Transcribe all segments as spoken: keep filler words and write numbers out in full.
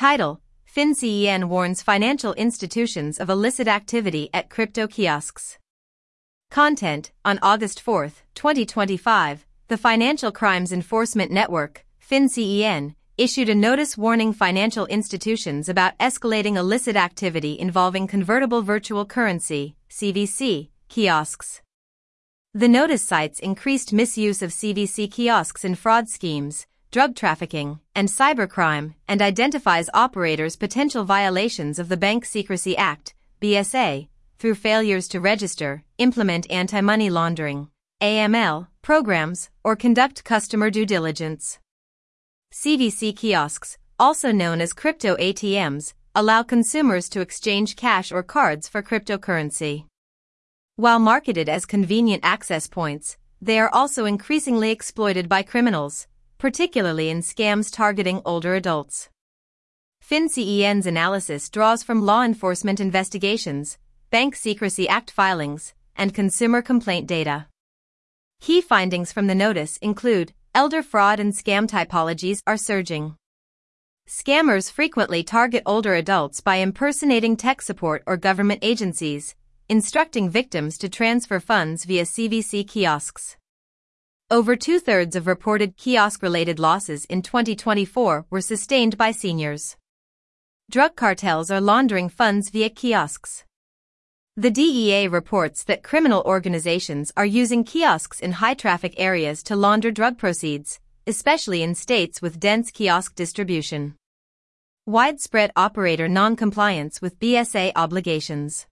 Title: FinCEN warns financial institutions of illicit activity at crypto kiosks. Content: on August fourth, twenty twenty-five, the Financial Crimes Enforcement Network, FinCEN, issued a notice warning financial institutions about escalating illicit activity involving convertible virtual currency, C V C, kiosks. The notice cites increased misuse of C V C kiosks in fraud schemes, drug trafficking, and cybercrime, and identifies operators' potential violations of the Bank Secrecy Act, B S A, through failures to register, implement anti-money laundering, A M L, programs, or conduct customer due diligence. C V C kiosks, also known as crypto A T Ms, allow consumers to exchange cash or cards for cryptocurrency. While marketed as convenient access points, they are also increasingly exploited by criminals, particularly in scams targeting older adults. FinCEN's analysis draws from law enforcement investigations, Bank Secrecy Act filings, and consumer complaint data. Key findings from the notice include: elder fraud and scam typologies are surging. Scammers frequently target older adults by impersonating tech support or government agencies, instructing victims to transfer funds via C V C kiosks. Over two-thirds of reported kiosk-related losses in twenty twenty-four were sustained by seniors. Drug cartels are laundering funds via kiosks. The D E A reports that criminal organizations are using kiosks in high-traffic areas to launder drug proceeds, especially in states with dense kiosk distribution. Widespread operator non-compliance with B S A obligations.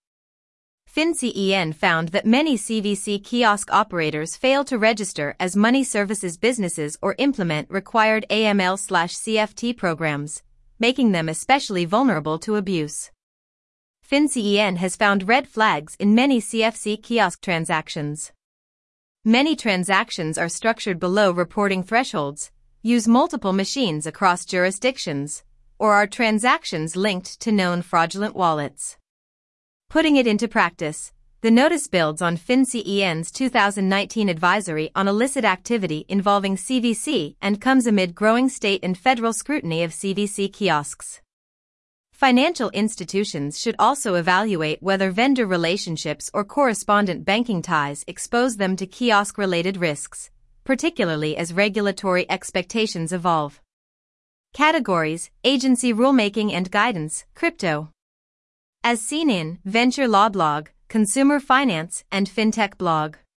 FinCEN found that many C V C kiosk operators fail to register as money services businesses or implement required A M L/C F T programs, making them especially vulnerable to abuse. FinCEN has found red flags in many C F C kiosk transactions. Many transactions are structured below reporting thresholds, use multiple machines across jurisdictions, or are transactions linked to known fraudulent wallets. Putting it into practice, the notice builds on FinCEN's two thousand nineteen advisory on illicit activity involving C V C and comes amid growing state and federal scrutiny of C V C kiosks. Financial institutions should also evaluate whether vendor relationships or correspondent banking ties expose them to kiosk-related risks, particularly as regulatory expectations evolve. Categories: agency rulemaking and guidance, crypto. As seen in Venture Law Blog, Consumer Finance, and FinTech Blog.